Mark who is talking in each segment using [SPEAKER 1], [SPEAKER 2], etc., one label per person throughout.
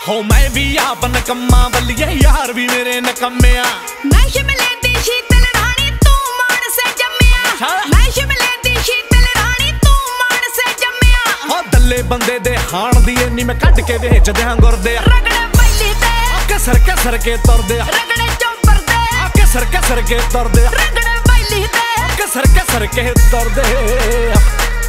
[SPEAKER 1] हो मैं भी आप नकम्मा बल्लिए यार भी मेरे नकम्मिया।
[SPEAKER 2] मैं शिमले दी शीतल रानी तू मान से जम्मिया। मैं शिमले दी शीतल रानी तू मान से जम्मिया।
[SPEAKER 1] हो दल्ले बंदे दे हाण दी नी मैं कट के वेच दियां गुरदे।
[SPEAKER 2] रगड़े बैली दे
[SPEAKER 1] कसर के तुर दे।
[SPEAKER 2] रगड़े चौपर दे
[SPEAKER 1] कसर के तुर दे।
[SPEAKER 2] रगड़े बैली दे
[SPEAKER 1] कसर के तुर दे।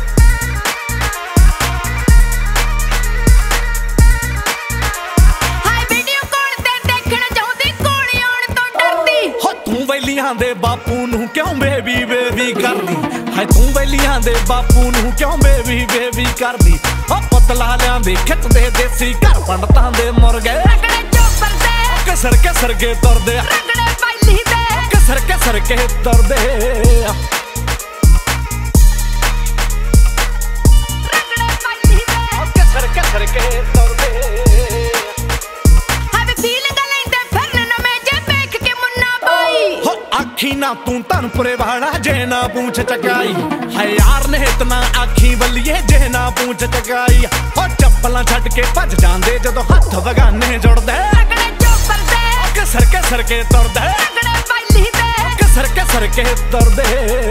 [SPEAKER 1] ਵੈਲੀਆਂ ਦੇ ਬਾਪੂ ਨੂੰ ਕਿਉਂ ਬੇਬੀ ਬੇਬੀ ਕਰਦੀ ਹੈ ਤੂੰ ਵੈਲੀਆਂ ਦੇ ਬਾਪੂ ਨੂੰ ਕਿਉਂ ਬੇਬੀ ਬੇਬੀ ਕਰਦੀ ਓ ਪਤਲਾ ਲਿਆਂਦੇ ਖਿੱਚਦੇ ਦੇਸੀ ਘਰ ਪੰਡਤਾਂ ਦੇ ਮੁਰਗੇ
[SPEAKER 2] ਰਗੜੇ ਚੋਪਰ ਦੇ
[SPEAKER 1] ਕਸਰ ਕੇ ਤੁਰਦੇ
[SPEAKER 2] ਰਗੜੇ ਵੈਲੀ ਦੇ
[SPEAKER 1] ਕਸਰ ਕੇ ਤੁਰਦੇ
[SPEAKER 2] ਰਗੜੇ ਵੈਲੀ ਦੇ
[SPEAKER 1] ਕਸਰ ਕੇ ਤੁਰਦੇ आखी ना तू तनपुरे वाला जे ना पूछ चकाई है यार ने इतना आखी बल्लिए जे ना पूछ चकाई हो चप्पल छड़ के भज जांदे जदों हथ बगाने जुड़दे
[SPEAKER 2] रगड़े चोपर दे
[SPEAKER 1] कसर के तुरदे
[SPEAKER 2] रगड़े बैली दे
[SPEAKER 1] कसर के तुरदे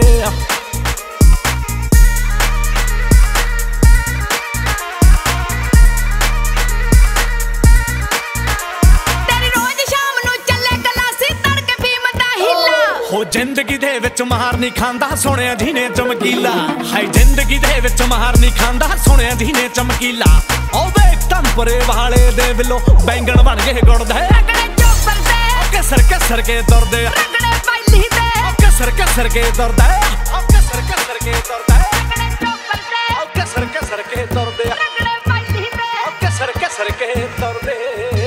[SPEAKER 1] जिंदगी दे विच मार नहीं खांदा सोहणिया जी ने चमकीला है जिंदगी दे विच मार नहीं खांदा सोहणिया जी ने चमकीला ओ वे तनपुरे वाले दे विलो बैंगन बन गए गुड़दे
[SPEAKER 2] रगड़े चोपर दे
[SPEAKER 1] कसर के तुरदे
[SPEAKER 2] रगड़े बैली दे
[SPEAKER 1] कसर के तुरदे कसर के तुरदे
[SPEAKER 2] रगड़े चोपर दे
[SPEAKER 1] कसर के तुरदे
[SPEAKER 2] रगड़े बैली दे
[SPEAKER 1] कसर के तुरदे।